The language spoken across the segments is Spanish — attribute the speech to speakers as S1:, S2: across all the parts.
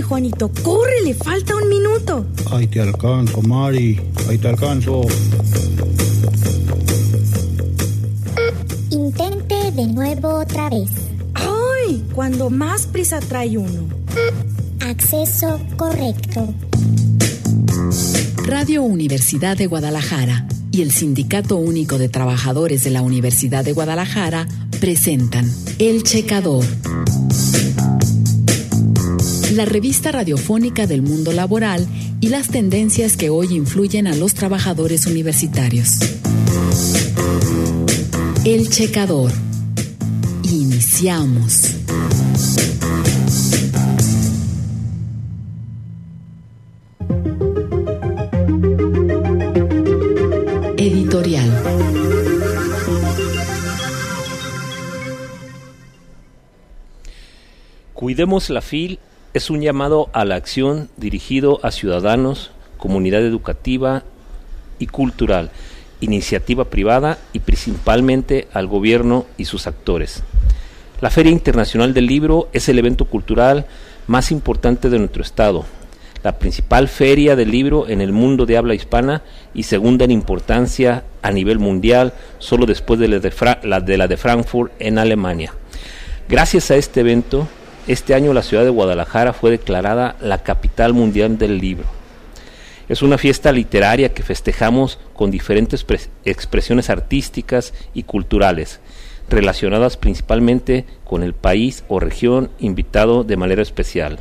S1: Juanito, córrele, falta un minuto.
S2: Ahí te alcanzo, Mari, ahí te alcanzo.
S3: Intente de nuevo otra vez.
S1: ¡Ay! Cuando más prisa trae uno.
S3: Acceso correcto.
S4: Radio Universidad de Guadalajara y el Sindicato Único de Trabajadores de la Universidad de Guadalajara presentan El Checador, la revista radiofónica del mundo laboral y las tendencias que hoy influyen a los trabajadores universitarios. El Checador. Iniciamos. Editorial.
S5: Cuidemos la FIL es un llamado a la acción dirigido a ciudadanos, comunidad educativa y cultural, iniciativa privada y principalmente al gobierno y sus actores. La Feria Internacional del Libro es el evento cultural más importante de nuestro estado, la principal feria del libro en el mundo de habla hispana y segunda en importancia a nivel mundial, solo después de la de Frankfurt en Alemania. Gracias a este evento, este año la ciudad de Guadalajara fue declarada la capital mundial del libro. Es una fiesta literaria que festejamos con diferentes expresiones artísticas y culturales, relacionadas principalmente con el país o región invitado de manera especial.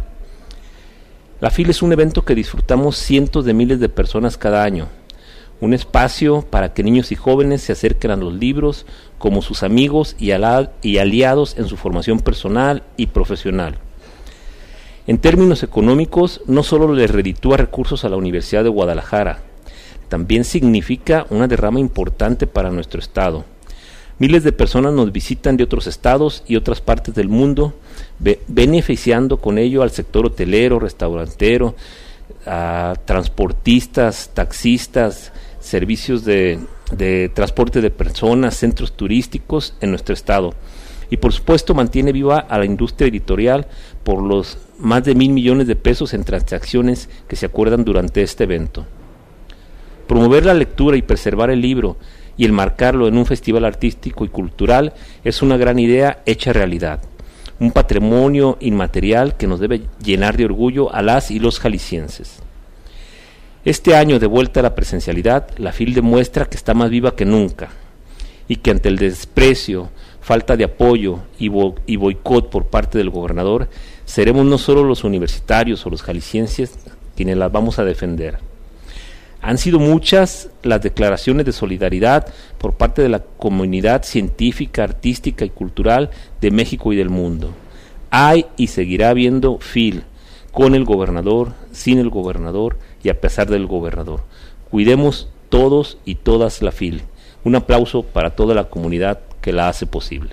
S5: La FIL es un evento que disfrutamos cientos de miles de personas cada año, un espacio para que niños y jóvenes se acerquen a los libros como sus amigos y aliados en su formación personal y profesional. En términos económicos, no solo le reditúa recursos a la Universidad de Guadalajara, también significa una derrama importante para nuestro estado. Miles de personas nos visitan de otros estados y otras partes del mundo, beneficiando con ello al sector hotelero, restaurantero, a transportistas, taxistas, servicios de transporte de personas, centros turísticos en nuestro estado. Y por supuesto mantiene viva a la industria editorial por los más de 1,000 millones de pesos en transacciones que se acuerdan durante este evento. Promover la lectura y preservar el libro y enmarcarlo en un festival artístico y cultural es una gran idea hecha realidad, un patrimonio inmaterial que nos debe llenar de orgullo a las y los jaliscienses. Este año, de vuelta a la presencialidad, la FIL demuestra que está más viva que nunca y que ante el desprecio, falta de apoyo y boicot por parte del gobernador, seremos no solo los universitarios o los jaliscienses quienes las vamos a defender. Han sido muchas las declaraciones de solidaridad por parte de la comunidad científica, artística y cultural de México y del mundo. Hay y seguirá habiendo FIL, con el gobernador, sin el gobernador y a pesar del gobernador. Cuidemos todos y todas la FIL. Un aplauso para toda la comunidad que la hace posible.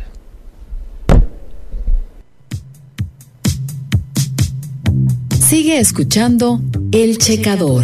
S4: Sigue escuchando El Checador.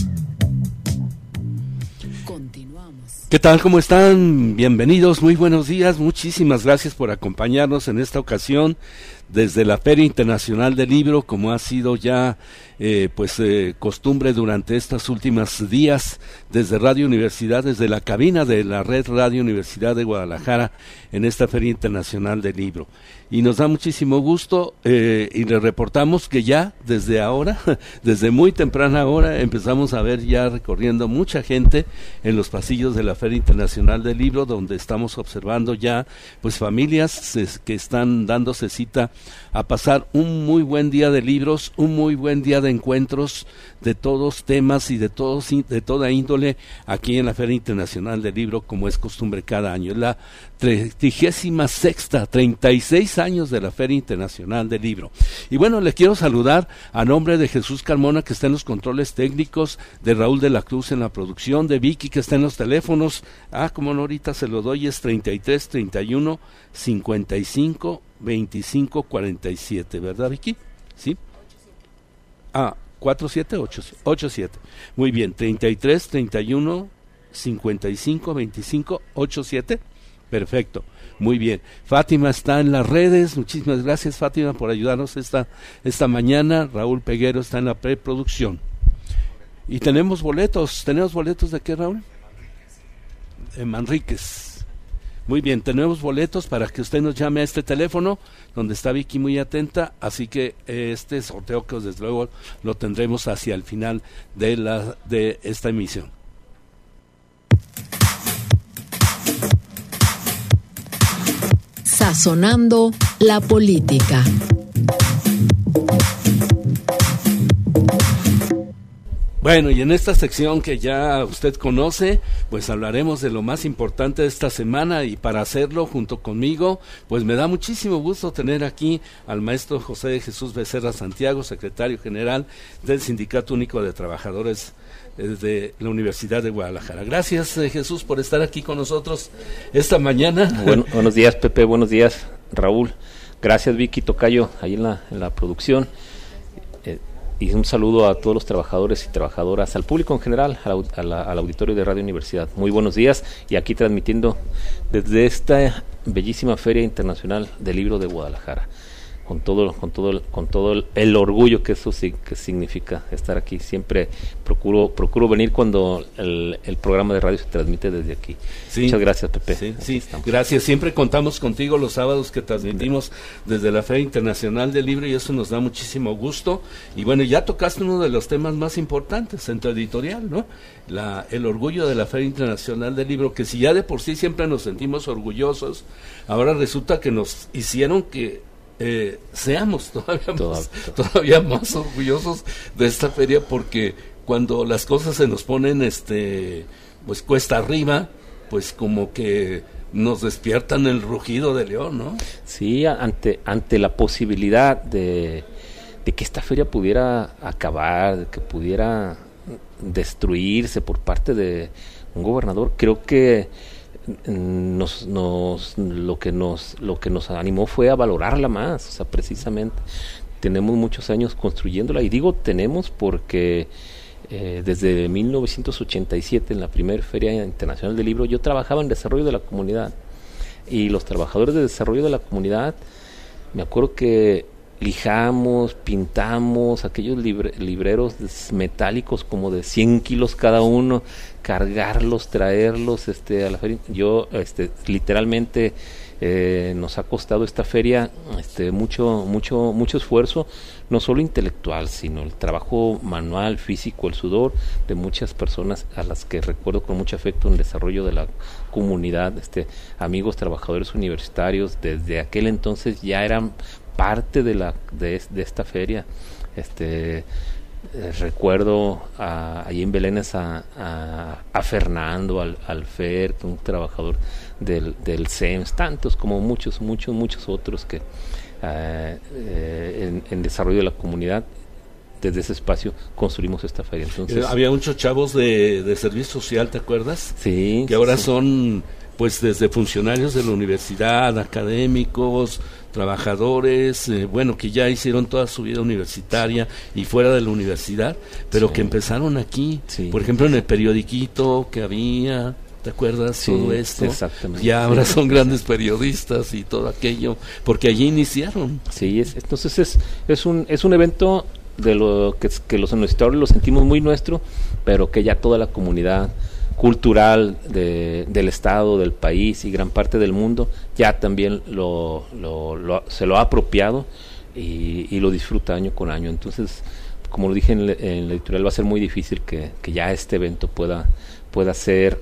S6: ¿Qué tal? ¿Cómo están? Bienvenidos, muy buenos días, muchísimas gracias por acompañarnos en esta ocasión desde la Feria Internacional del Libro, como ha sido ya costumbre durante estos últimos días, desde Radio Universidad, desde la cabina de la red Radio Universidad de Guadalajara en esta Feria Internacional del Libro. Y nos da muchísimo gusto y le reportamos que ya desde ahora, desde muy temprana hora, empezamos a ver ya recorriendo mucha gente en los pasillos de la Feria Internacional del Libro, donde estamos observando ya pues familias que están dándose cita a pasar un muy buen día de libros, un muy buen día de encuentros de todos temas y de toda índole aquí en la Feria Internacional del Libro, como es costumbre cada año. Es la 36ª, 36 años de la Feria Internacional del Libro. Y bueno, le quiero saludar a nombre de Jesús Carmona, que está en los controles técnicos, de Raúl de la Cruz en la producción, de Vicky, que está en los teléfonos. Como no, ahorita se lo doy, es 33 31 55 25 47, ¿verdad, Vicky? ¿Sí? 4787. Muy bien, 33 31 55 25 87. Perfecto. Muy bien. Fátima está en las redes. Muchísimas gracias, Fátima, por ayudarnos esta mañana. Raúl Peguero está en la preproducción. Y tenemos boletos. ¿Tenemos boletos de qué, Raúl? Manríquez. Muy bien, tenemos boletos para que usted nos llame a este teléfono, donde está Vicky muy atenta, así que este sorteo que desde luego lo tendremos hacia el final de esta emisión.
S4: Sazonando la política.
S6: Bueno, y en esta sección que ya usted conoce, pues hablaremos de lo más importante de esta semana, y para hacerlo junto conmigo, pues me da muchísimo gusto tener aquí al maestro José de Jesús Becerra Santiago, secretario general del Sindicato Único de Trabajadores de la Universidad de Guadalajara. Gracias, Jesús, por estar aquí con nosotros esta mañana.
S5: Buenos días, Pepe, buenos días, Raúl. Gracias, Vicky, Tocayo, ahí en la producción. Y un saludo a todos los trabajadores y trabajadoras, al público en general, al auditorio de Radio Universidad. Muy buenos días, y aquí transmitiendo desde esta bellísima Feria Internacional del Libro de Guadalajara, con todo el orgullo que eso que significa estar aquí. Siempre procuro venir cuando el programa de radio se transmite desde aquí. Sí. Muchas gracias, Pepe.
S6: Sí, gracias. Siempre contamos contigo los sábados que transmitimos desde la Feria Internacional del Libro, y eso nos da muchísimo gusto. Y bueno, ya tocaste uno de los temas más importantes en tu editorial, ¿no? El orgullo de la Feria Internacional del Libro, que si ya de por sí siempre nos sentimos orgullosos, ahora resulta que nos hicieron que seamos todavía más orgullosos de esta feria, porque cuando las cosas se nos ponen pues cuesta arriba, pues como que nos despiertan el rugido de león, ¿no?
S5: Sí, ante la posibilidad de que esta feria pudiera acabar, de que pudiera destruirse por parte de un gobernador, creo que lo que nos animó fue a valorarla más. O sea, precisamente tenemos muchos años construyéndola, y digo tenemos porque desde 1987, en la primera Feria Internacional del Libro, yo trabajaba en desarrollo de la comunidad, y los trabajadores de desarrollo de la comunidad, me acuerdo que lijamos, pintamos aquellos libreros metálicos como de 100 kilos cada uno, cargarlos, traerlos a la feria. Yo literalmente nos ha costado esta feria mucho esfuerzo, no solo intelectual, sino el trabajo manual, físico, el sudor de muchas personas a las que recuerdo con mucho afecto en el desarrollo de la comunidad, amigos trabajadores universitarios. Desde aquel entonces ya eran parte de esta feria. Recuerdo allí en Belénes a Fernando, al Fer, un trabajador del CEMS, tantos como muchos otros que en desarrollo de la comunidad, desde ese espacio construimos esta feria. Entonces,
S6: había muchos chavos de servicio social, ¿te acuerdas?
S5: Sí.
S6: Que ahora son pues desde funcionarios de la universidad, académicos, trabajadores, que ya hicieron toda su vida universitaria y fuera de la universidad, pero que empezaron aquí, por ejemplo en el periodiquito que había, ¿te acuerdas? Todo esto, exactamente. Ya ahora son grandes periodistas y todo aquello, porque allí iniciaron.
S5: Sí, entonces es un evento de lo que los universitarios lo sentimos muy nuestro, pero que ya toda la comunidad cultural del estado, del país y gran parte del mundo ya también se lo ha apropiado y lo disfruta año con año. Entonces, como lo dije en la editorial, va a ser muy difícil que ya este evento pueda ser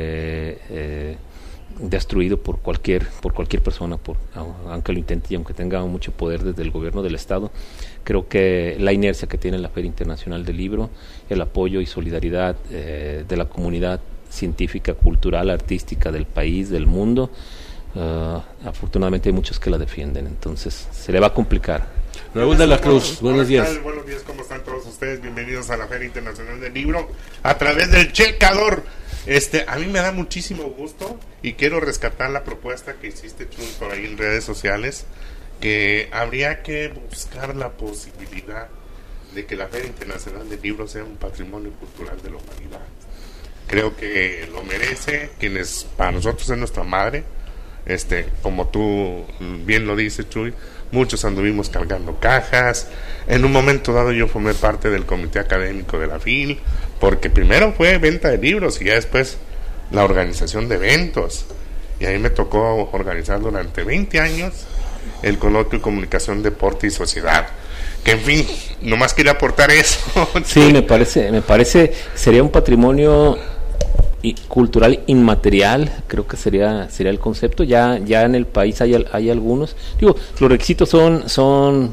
S5: destruido por cualquier persona, aunque lo intente y aunque tenga mucho poder desde el gobierno del estado. Creo que la inercia que tiene la Feria Internacional del Libro, el apoyo y solidaridad de la comunidad científica, cultural, artística del país, del mundo, afortunadamente hay muchos que la defienden, entonces se le va a complicar.
S6: Raúl de la Cruz, buenos días.
S7: Buenos días, ¿cómo están todos ustedes? Bienvenidos a la Feria Internacional del Libro a través del Checador. A mí me da muchísimo gusto y quiero rescatar la propuesta que hiciste, Chun, por ahí en redes sociales, que habría que buscar la posibilidad de que la Feria Internacional del Libro sea un patrimonio cultural de la humanidad. Creo que lo merece, para nosotros es nuestra madre, como tú bien lo dices, Chuy, muchos anduvimos cargando cajas. En un momento dado yo formé parte del comité académico de la FIL, porque primero fue venta de libros y ya después la organización de eventos. Y ahí me tocó organizar durante 20 años el coloquio Comunicación, Deporte y Sociedad. Que en fin, nomás quería aportar eso.
S5: Sí, me parece, sería un patrimonio cultural inmaterial, creo que sería el concepto. Ya en el país hay algunos, digo, los requisitos son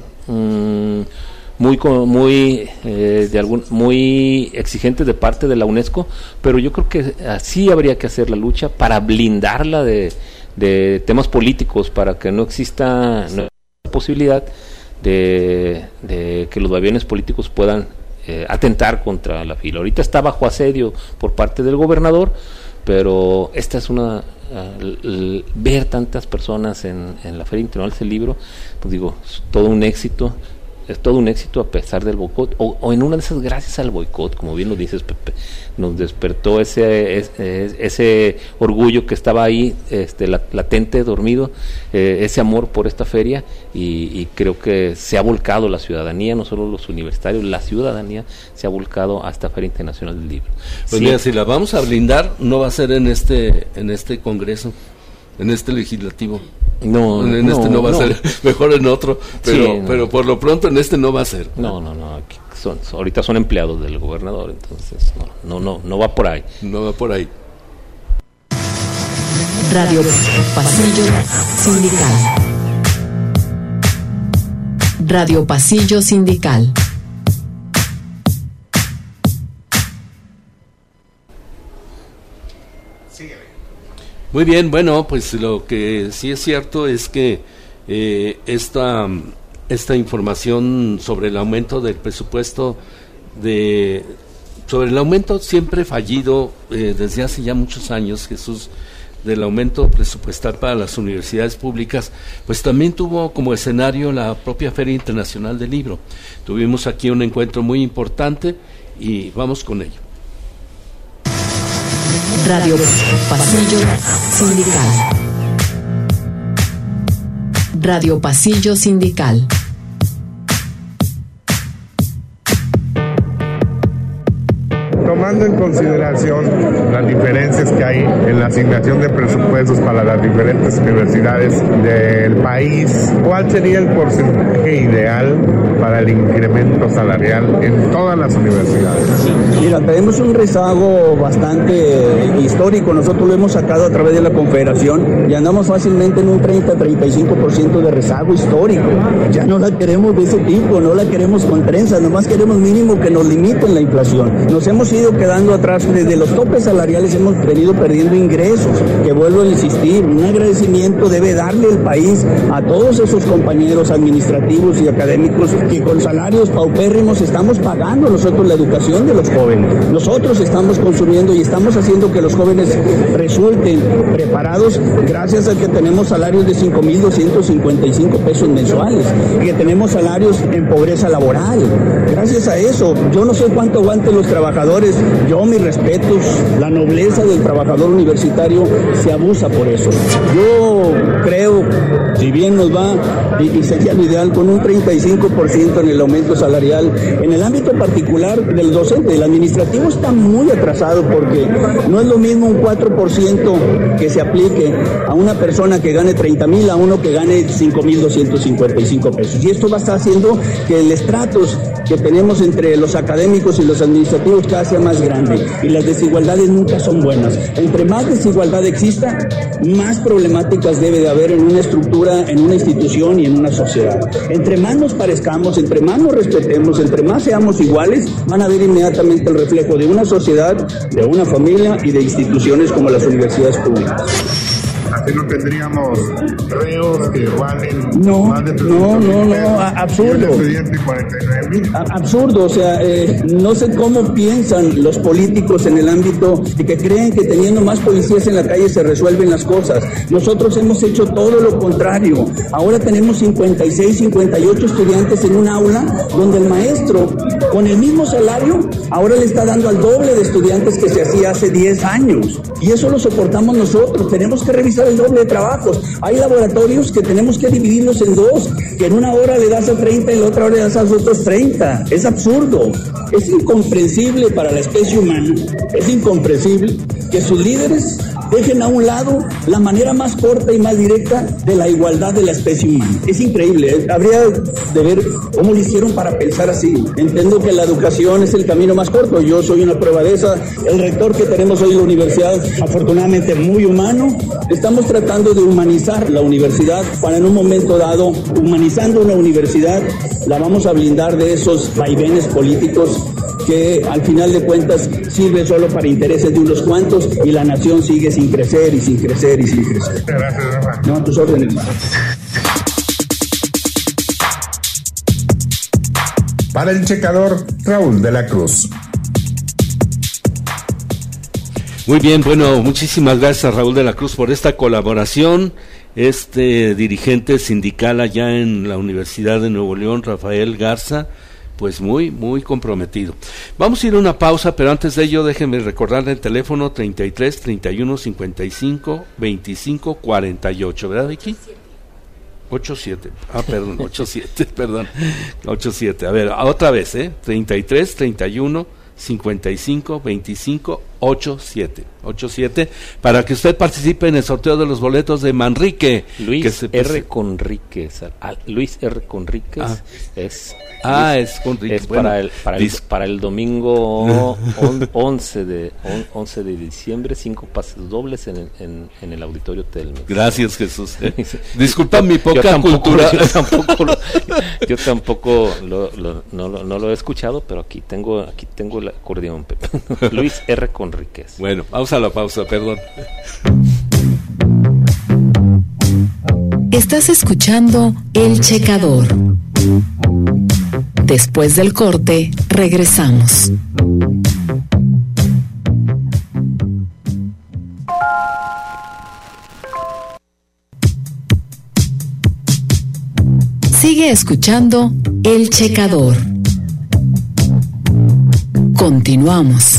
S5: muy exigentes de parte de la UNESCO, pero yo creo que así habría que hacer la lucha para blindarla de temas políticos, para que no exista posibilidad de que los aviones políticos puedan atentar contra la FIL. Ahorita está bajo asedio por parte del gobernador, pero esta es ver tantas personas en la Feria Internacional del Libro, pues digo, es todo un éxito a pesar del boicot, o en una de esas, gracias al boicot, como bien lo dices, Pepe, nos despertó ese orgullo que estaba ahí, latente, dormido, ese amor por esta feria, y creo que se ha volcado la ciudadanía, no solo los universitarios, la ciudadanía se ha volcado a esta Feria Internacional del Libro.
S6: Pues mira, si la vamos a blindar, no va a ser en este congreso, en este legislativo. No va a ser, mejor en otro, pero por lo pronto en este no va a ser.
S5: No, aquí ahorita son empleados del gobernador, entonces no va por ahí.
S6: No va por ahí.
S4: Radio Pasillo Sindical. Radio Pasillo Sindical.
S6: Muy bien, bueno, pues lo que sí es cierto es que esta información sobre el aumento del presupuesto, sobre el aumento siempre fallido desde hace ya muchos años, Jesús, del aumento presupuestal para las universidades públicas, pues también tuvo como escenario la propia Feria Internacional del Libro. Tuvimos aquí un encuentro muy importante y vamos con ello.
S4: Radio Pasillo Sindical. Radio Pasillo Sindical.
S8: Tomando en consideración las diferencias que hay en la asignación de presupuestos para las diferentes universidades del país, ¿cuál sería el porcentaje ideal para el incremento salarial en todas las universidades?
S9: Mira, tenemos un rezago bastante histórico, nosotros lo hemos sacado a través de la Confederación y andamos fácilmente en un 30-35% de rezago histórico. Ya no la queremos de ese tipo, no la queremos con trenzas, nomás queremos mínimo que nos limiten la inflación. Nos hemos ido quedando atrás, desde los topes salariales hemos venido perdiendo ingresos, que vuelvo a insistir, un agradecimiento debe darle el país a todos esos compañeros administrativos y académicos que con salarios paupérrimos estamos pagando nosotros la educación de los jóvenes, nosotros estamos consumiendo y estamos haciendo que los jóvenes resulten preparados gracias a que tenemos salarios de 5,255 pesos mensuales, que tenemos salarios en pobreza laboral. Gracias a eso, yo no sé cuánto aguanten los trabajadores, yo mis respetos, la nobleza del trabajador universitario se abusa por eso. Yo creo, si bien nos va, y sería lo ideal, con un 35% en el aumento salarial, en el ámbito particular del docente, el administrativo está muy atrasado porque no es lo mismo un 4% que se aplique a una persona que gane 30,000 a uno que gane 5,255 pesos. Y esto va a estar haciendo que el estratos que tenemos entre los académicos y los administrativos cada vez sea más grande, y las desigualdades nunca son buenas. Entre más desigualdad exista, más problemáticas debe de haber en una estructura, en una institución y en una sociedad. Entre más nos parezcamos, entre más nos respetemos, entre más seamos iguales, van a ver inmediatamente el reflejo de una sociedad, de una familia y de instituciones como las universidades públicas.
S8: Así no tendríamos reos que valen
S9: más de 300,000 absurdo.
S8: Estudiante 49,000.
S9: Absurdo, o sea, no sé cómo piensan los políticos en el ámbito de que creen que teniendo más policías en la calle se resuelven las cosas. Nosotros hemos hecho todo lo contrario. Ahora tenemos 56, 58 estudiantes en un aula donde el maestro, con el mismo salario, ahora le está dando al doble de estudiantes que se hacía hace 10 años. Y eso lo soportamos nosotros. Tenemos que revisar el el doble de trabajos. Hay laboratorios que tenemos que dividirlos en dos, que en una hora le das a 30 y en la otra hora le das a los otros 30. Es absurdo. Es incomprensible para la especie humana, es incomprensible que sus líderes dejen a un lado la manera más corta y más directa de la igualdad de la especie humana. Es increíble, habría de ver cómo lo hicieron para pensar así. Entiendo que la educación es el camino más corto, yo soy una prueba de esa. El rector que tenemos hoy en la universidad, afortunadamente muy humano, estamos tratando de humanizar la universidad para en un momento dado, humanizando una universidad, la vamos a blindar de esos vaivenes políticos que al final de cuentas sirve solo para intereses de unos cuantos y la nación sigue sin crecer y sin crecer y sin crecer.
S8: Gracias, Rafa.
S9: No, a tus órdenes.
S10: Para el checador, Raúl de la Cruz.
S6: Muy bien, bueno, muchísimas gracias Raúl de la Cruz por esta colaboración. Dirigente sindical allá en la Universidad de Nuevo León, Rafael Garza, pues muy, muy comprometido. Vamos a ir a una pausa, pero antes de ello déjenme recordarle el teléfono 33 31 55 25 48, ¿verdad, Vicky? 87, perdón, 87, a ver, otra vez, 33 31 55 25 87, para que usted participe en el sorteo de los boletos de Manrique.
S5: Luis R. Conríquez es Conríquez. Es bueno, para el domingo 11 de diciembre, 5 pases dobles en el Auditorio Telmex.
S6: Gracias, Jesús. Disculpa mi poca cultura.
S5: Yo tampoco no lo he escuchado, pero aquí tengo el acordeón. Luis R. Conríquez.
S6: Bueno, vamos a la pausa, perdón.
S4: Estás escuchando El Checador. Después del corte, regresamos. Sigue escuchando El Checador. Continuamos.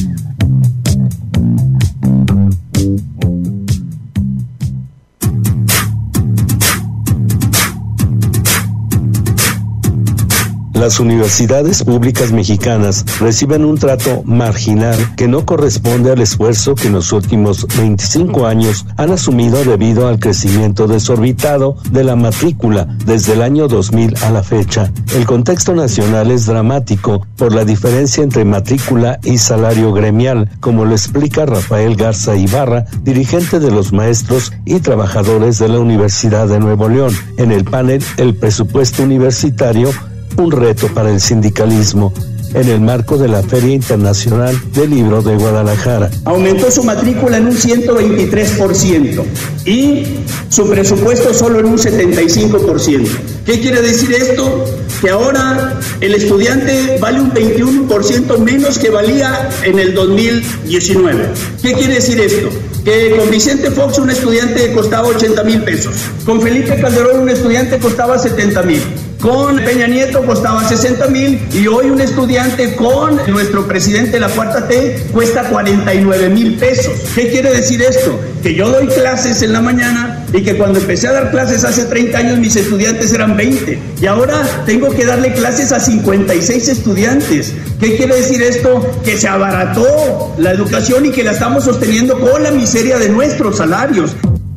S11: Las universidades públicas mexicanas reciben un trato marginal que no corresponde al esfuerzo que en los últimos 25 años han asumido debido al crecimiento desorbitado de la matrícula desde el año 2000 a la fecha. El contexto nacional es dramático por la diferencia entre matrícula y salario gremial, como lo explica Rafael Garza Ibarra, dirigente de los maestros y trabajadores de la Universidad de Nuevo León, en el panel El presupuesto universitario, un reto para el sindicalismo, en el marco de la Feria Internacional del Libro de Guadalajara.
S9: Aumentó su matrícula en un 123% y su presupuesto solo en un 75%. ¿Qué quiere decir esto? Que ahora el estudiante vale un 21% menos que valía en el 2019. ¿Qué quiere decir esto? Que con Vicente Fox un estudiante costaba 80,000 pesos, con Felipe Calderón un estudiante costaba 70,000. Con Peña Nieto costaba 60,000 y hoy un estudiante con nuestro presidente de la Cuarta T cuesta 49,000 pesos. ¿Qué quiere decir esto? Que yo doy clases en la mañana y que cuando empecé a dar clases hace 30 años mis estudiantes eran 20 y ahora tengo que darle clases a 56 estudiantes. ¿Qué quiere decir esto? Que se abarató la educación y que la estamos sosteniendo con la miseria de nuestros salarios.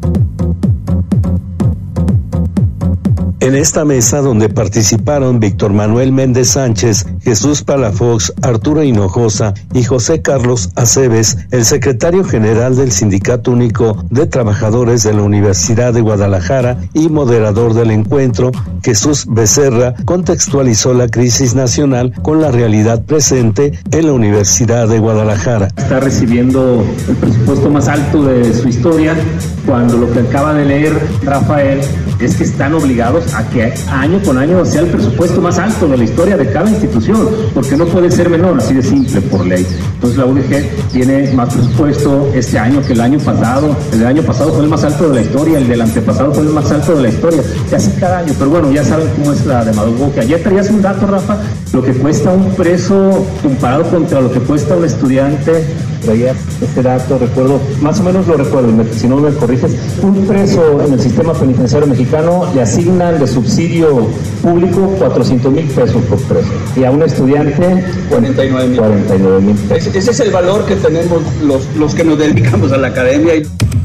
S11: En esta mesa, donde participaron Víctor Manuel Méndez Sánchez, Jesús Palafox, Arturo Hinojosa y José Carlos Aceves, el secretario general del Sindicato Único de Trabajadores de la Universidad de Guadalajara y moderador del encuentro, Jesús Becerra, contextualizó la crisis nacional con la realidad presente en la Universidad de Guadalajara.
S12: Está recibiendo el presupuesto más alto de su historia, cuando lo que acaba de leer Rafael es que están obligados a que año con año sea el presupuesto más alto de la historia de cada institución, porque no puede ser menor, así de simple, por ley. Entonces la UDG tiene más presupuesto este año que el año pasado. El año pasado fue el más alto de la historia, el del antepasado fue el más alto de la historia, y así cada año. Pero bueno, ya saben cómo es la demagogia. Ayer traías un dato, Rafa, lo que cuesta un preso comparado contra lo que cuesta un estudiante traía este dato, recuerdo, más o menos lo recuerdo, si no me corriges, un preso en el sistema penitenciario mexicano le asignan de subsidio público 400,000 pesos por preso, y a un estudiante 49,000 pesos.
S9: Ese es el valor que tenemos los que nos dedicamos a la academia.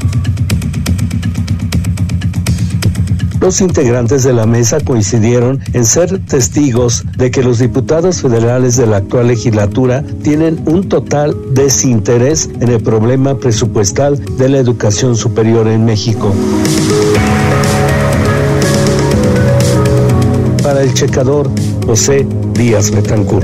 S11: Los integrantes de la mesa coincidieron en ser testigos de que los diputados federales de la actual legislatura tienen un total desinterés en el problema presupuestal de la educación superior en México. Para El Checador, José Díaz Betancourt.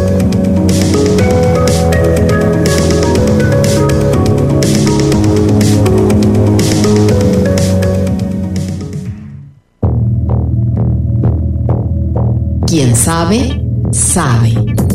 S4: Quien sabe, sabe.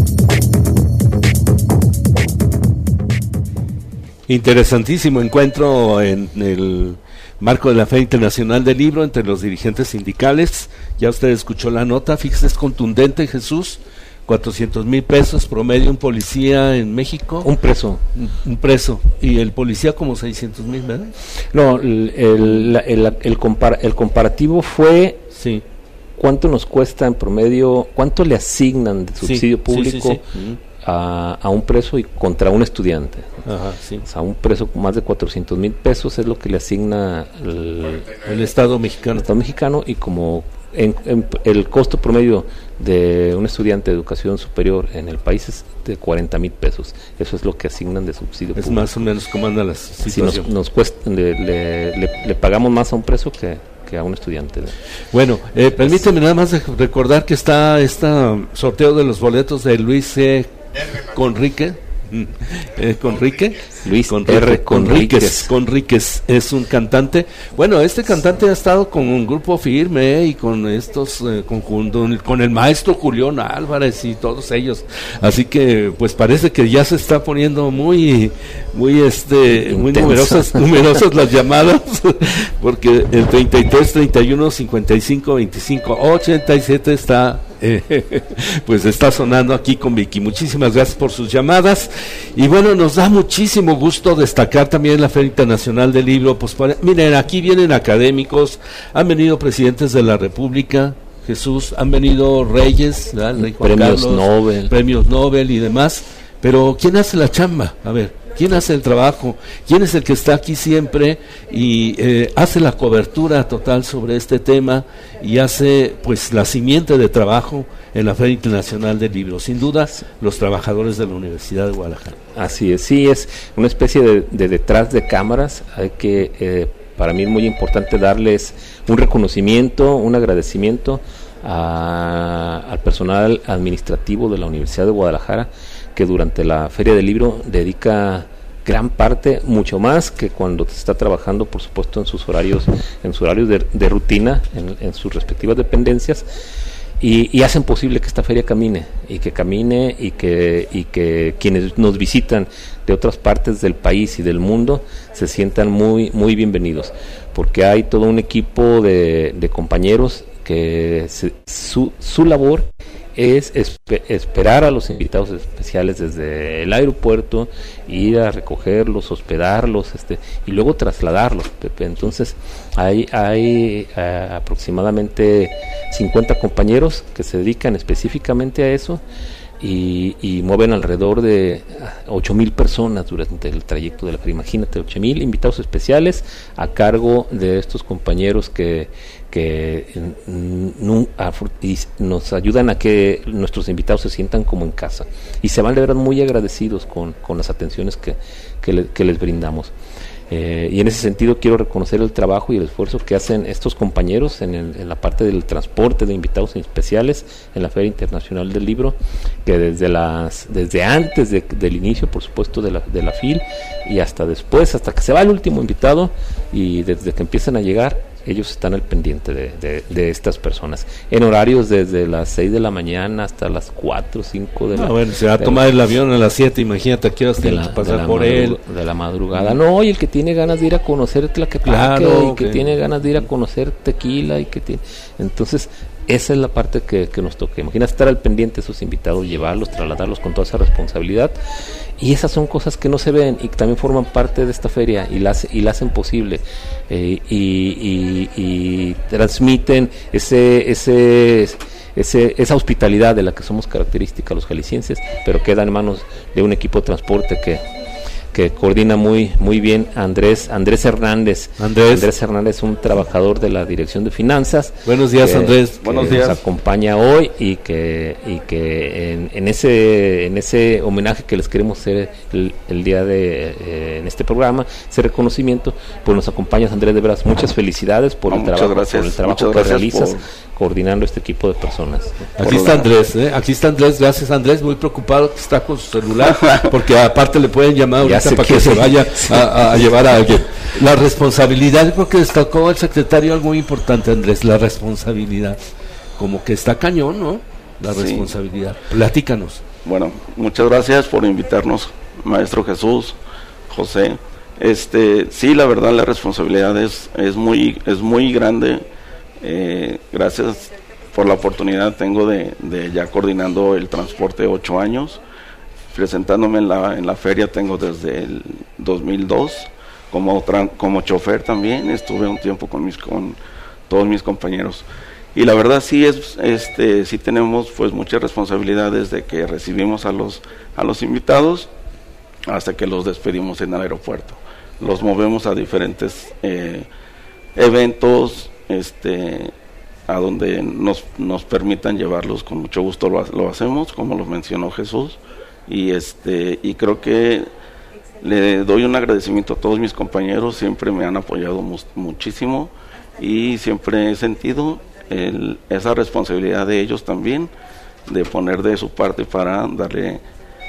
S6: Interesantísimo encuentro en el marco de la Feria Internacional del Libro entre los dirigentes sindicales. Ya usted escuchó la nota, fíjese, es contundente, Jesús. 400,000 pesos promedio un policía en México.
S5: Un preso.
S6: Un preso. Y el policía como 600,000, ¿verdad?
S5: No, el comparativo fue...
S6: Sí.
S5: ¿Cuánto nos cuesta en promedio, cuánto le asignan de subsidio público a un preso y contra un estudiante?
S6: Ajá, sí.
S5: O sea, un preso con más de 400,000 pesos es lo que le asigna
S6: el Estado mexicano.
S5: El Estado mexicano, y como en el costo promedio de un estudiante de educación superior en el país es de 40,000 pesos. Eso es lo que asignan de subsidio público.
S6: Es más o menos como anda la situación.
S5: Si nos cuesta, le pagamos más a un preso que a un estudiante.
S6: Bueno, permíteme nada más recordar que está sorteo de los boletos de Luis C. Conríquez. Luis R. Conríquez es un cantante. Bueno, este cantante ha estado con un grupo firme y con estos con el maestro Julián Álvarez y todos ellos. Así que pues parece que ya se está poniendo muy numerosas las llamadas, porque el 33 31 55 25 87 está pues está sonando aquí con Vicky. Muchísimas gracias por sus llamadas. Y bueno, nos da muchísimo gusto destacar también la Feria Internacional del Libro. Pues miren, aquí vienen académicos, han venido presidentes de la República, Jesús, han venido reyes, Rey Juan Carlos, premios Nobel y demás. Pero ¿quién hace la chamba? A ver, ¿quién hace el trabajo? ¿Quién es el que está aquí siempre y hace la cobertura total sobre este tema y hace pues la simiente de trabajo en la Feria Internacional del Libro? Sin duda, los trabajadores de la Universidad de Guadalajara.
S5: Así es, sí, es una especie de detrás de cámaras. Hay que, para mí es muy importante darles un reconocimiento, un agradecimiento al personal administrativo de la Universidad de Guadalajara, que durante la Feria del Libro dedica gran parte, mucho más que cuando se está trabajando, por supuesto, en sus horarios de rutina, en sus respectivas dependencias, y hacen posible que esta feria camine y que quienes nos visitan de otras partes del país y del mundo se sientan muy, muy bienvenidos, porque hay todo un equipo de compañeros que su labor es esperar a los invitados especiales desde el aeropuerto, ir a recogerlos, hospedarlos, y luego trasladarlos, Pepe. Entonces hay aproximadamente 50 compañeros que se dedican específicamente a eso y mueven alrededor de 8,000 personas durante el trayecto de la feria. Imagínate, 8,000 invitados especiales a cargo de estos compañeros que nos ayudan a que nuestros invitados se sientan como en casa, y se van de verdad muy agradecidos con las atenciones que les brindamos. Y en ese sentido quiero reconocer el trabajo y el esfuerzo que hacen estos compañeros en la parte del transporte de invitados especiales en la Feria Internacional del Libro, que desde antes del inicio, por supuesto, de la FIL, y hasta después, hasta que se va el último invitado, y desde que empiezan a llegar, ellos están al pendiente de estas personas, en horarios desde las 6 de la mañana hasta las 4 o 5 de la mañana.
S6: Bueno, se va a tomar el avión a las 7, imagínate a qué horas tienes que pasar por él.
S5: De la madrugada. No, y el que tiene ganas de ir a conocer Tlaquepaque, y que tiene ganas de ir a conocer Tequila, y que tiene... Entonces, esa es la parte que nos toca. Imagina estar al pendiente de esos invitados, llevarlos, trasladarlos con toda esa responsabilidad, y esas son cosas que no se ven y que también forman parte de esta feria y la hacen posible, y transmiten esa hospitalidad de la que somos características los jaliscienses, pero queda en manos de un equipo de transporte que coordina muy bien Andrés Hernández. Andrés Hernández, un trabajador de la Dirección de Finanzas.
S6: Buenos días, Andrés. Buenos días.
S5: Nos acompaña hoy y que en ese homenaje que les queremos hacer el día en este programa, ese reconocimiento, pues nos acompañas, Andrés. De veras, muchas felicidades por el trabajo que realizas coordinando este equipo de personas.
S6: Aquí está Andrés, gracias Andrés, muy preocupado que está con su celular, porque aparte le pueden llamar ahorita para que se vaya a llevar a alguien. La responsabilidad, yo creo que destacó el secretario algo muy importante, Andrés, la responsabilidad, como que está cañón, ¿no? La responsabilidad. Platícanos.
S13: Bueno, muchas gracias por invitarnos, maestro Jesús, José. Sí, la verdad la responsabilidad es muy grande. Gracias por la oportunidad tengo de ya coordinando el transporte 8 años, presentándome en la feria tengo desde el 2002 como chofer también, estuve un tiempo con todos mis compañeros, y la verdad sí sí tenemos pues muchas responsabilidades de que recibimos a los invitados hasta que los despedimos en el aeropuerto, los movemos a diferentes eventos, a donde nos permitan llevarlos, con mucho gusto lo hacemos, como lo mencionó Jesús, y creo que le doy un agradecimiento a todos mis compañeros, siempre me han apoyado muchísimo, y siempre he sentido esa responsabilidad de ellos también, de poner de su parte para darle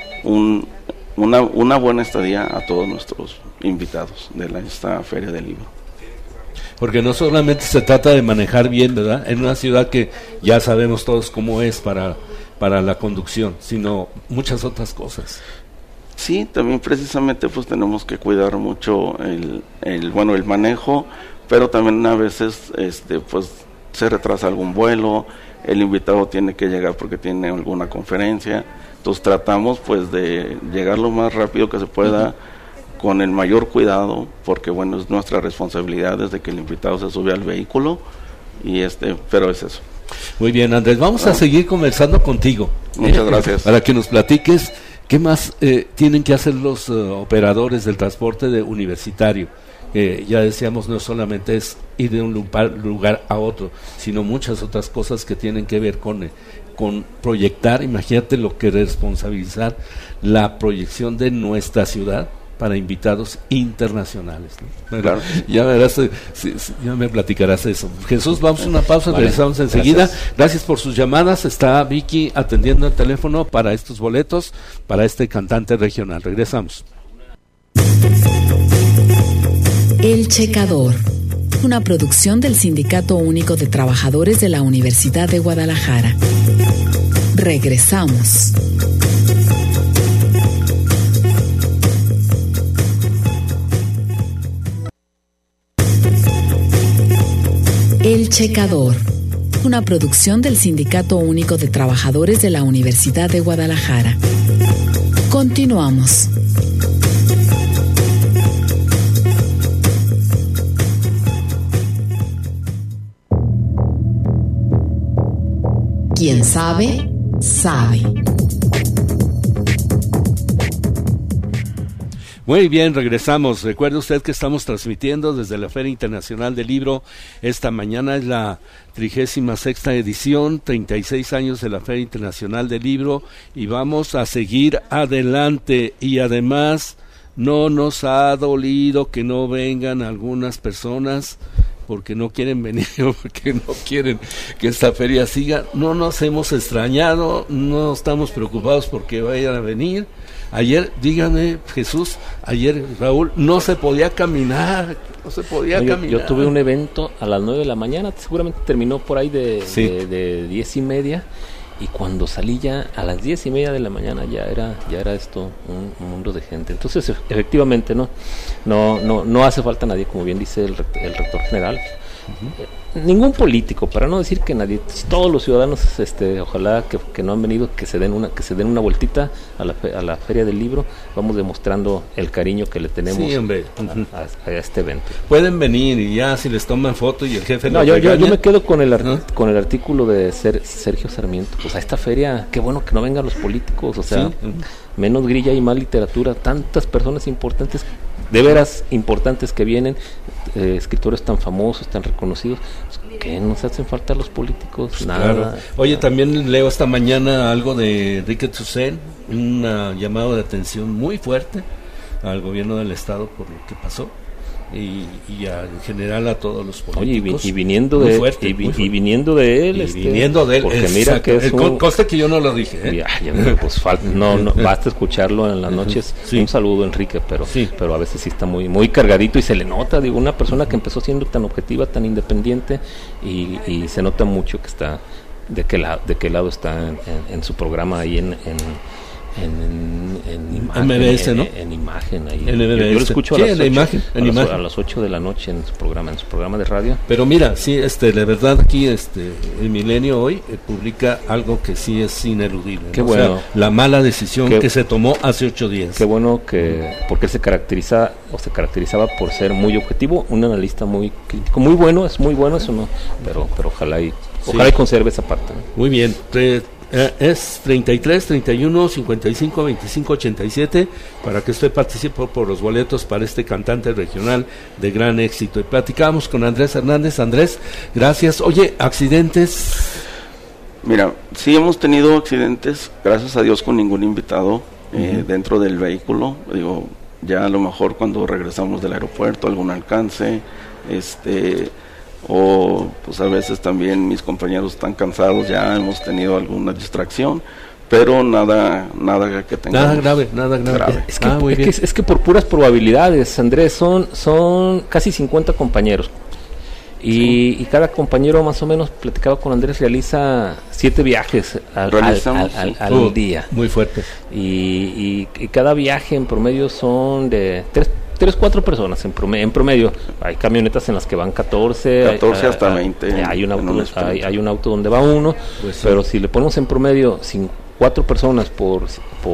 S13: una buena estadía a todos nuestros invitados de esta Feria del Libro.
S6: Porque no solamente se trata de manejar bien, ¿verdad?, en una ciudad que ya sabemos todos cómo es para la conducción, sino muchas otras cosas.
S13: Sí, también precisamente pues tenemos que cuidar mucho el manejo, pero también a veces pues se retrasa algún vuelo, el invitado tiene que llegar porque tiene alguna conferencia, entonces tratamos pues de llegar lo más rápido que se pueda, con el mayor cuidado, porque bueno, es nuestra responsabilidad desde que el invitado se sube al vehículo, y pero es eso.
S6: Muy bien, Andrés, vamos a seguir conversando contigo.
S13: Muchas gracias.
S6: Para que nos platiques qué más tienen que hacer los operadores del transporte universitario. Ya decíamos, no solamente es ir de un lugar a otro, sino muchas otras cosas que tienen que ver con proyectar. Imagínate lo que responsabilizar la proyección de nuestra ciudad para invitados internacionales, ¿no? Claro. Ya verás, ya me platicarás eso. Jesús, vamos a una pausa, regresamos enseguida. Gracias por sus llamadas. Está Vicky atendiendo el teléfono para estos boletos para este cantante regional. Regresamos.
S4: El Checador, una producción del Sindicato Único de Trabajadores de la Universidad de Guadalajara. Regresamos. El Checador, una producción del Sindicato Único de Trabajadores de la Universidad de Guadalajara. Continuamos. Quien sabe, sabe.
S6: Muy bien, regresamos. Recuerde usted que estamos transmitiendo desde la Feria Internacional del Libro. Esta mañana es la 36ª edición, 36 años de la Feria Internacional del Libro, y vamos a seguir adelante. Y además no nos ha dolido que no vengan algunas personas porque no quieren venir o porque no quieren que esta feria siga. No nos hemos extrañado, no estamos preocupados porque vayan a venir. Ayer, dígame, Jesús, ayer, Raúl, no se podía caminar, caminar.
S5: Yo tuve un evento a las 9 de la mañana, seguramente terminó por ahí de 10:30, y cuando salí ya a las 10:30 de la mañana ya era esto un mundo de gente. Entonces, efectivamente, no hace falta nadie, como bien dice el rector general. ningún político, para no decir que nadie, todos los ciudadanos, ojalá que no han venido, que se den una vueltita a la Feria del Libro. Vamos demostrando el cariño que le tenemos a este evento.
S6: Pueden venir y ya si les toman foto y el jefe
S5: yo me quedo con el artículo de Sergio Sarmiento. Pues a esta feria, qué bueno que no vengan los políticos, o sea, menos grilla y más literatura, tantas personas importantes, de veras importantes que vienen, escritores tan famosos, tan reconocidos, que nos hacen falta los políticos, pues nada. Claro.
S6: Oye, también leo esta mañana algo de Enrique Toussaint, un llamado de atención muy fuerte al gobierno del estado por lo que pasó. Y en general a todos los políticos.
S5: Oye, y viniendo de él, porque mira que es
S6: consta que yo no lo dije,
S5: pues no basta escucharlo en las noches. Un saludo, Enrique, pero a veces sí está muy muy cargadito y se le nota, digo, una persona que empezó siendo tan objetiva, tan independiente, y se nota mucho que está de qué lado está en su programa ahí en imagen,
S6: MBS, ¿no?
S5: En imagen ahí.
S6: Yo lo
S5: escucho a las 8 de la noche en su programa de radio.
S6: Pero mira, sí, de verdad aquí el Milenio hoy publica algo que sí es ineludible.
S5: Qué bueno.
S6: O sea, la mala decisión que se tomó hace 8 días.
S5: Qué bueno porque se caracterizaba por ser muy objetivo, un analista muy crítico, muy bueno, es muy bueno eso, no, pero ojalá y conserve esa parte, ¿no?
S6: Muy bien. Es 33 31 55 25 87 para que usted participe por los boletos para este cantante regional de gran éxito. Y platicamos con Andrés Hernández. Andrés, gracias. Oye, ¿accidentes?
S13: Mira, sí hemos tenido accidentes, gracias a Dios, con ningún invitado dentro del vehículo. Digo, ya a lo mejor cuando regresamos del aeropuerto, algún alcance, o pues a veces también mis compañeros están cansados, ya hemos tenido alguna distracción, pero nada que tengamos.
S6: Nada grave.
S5: Es que por puras probabilidades, Andrés, son casi 50 compañeros. Y cada compañero, más o menos, platicaba con Andrés, realiza 7 viajes al día.
S6: Muy fuerte.
S5: Y cada viaje en promedio son de 3-4 personas en promedio. Hay camionetas en las que van 14
S13: hasta 20.
S5: Hay un auto donde va uno, pues pero si le ponemos en promedio 4 personas por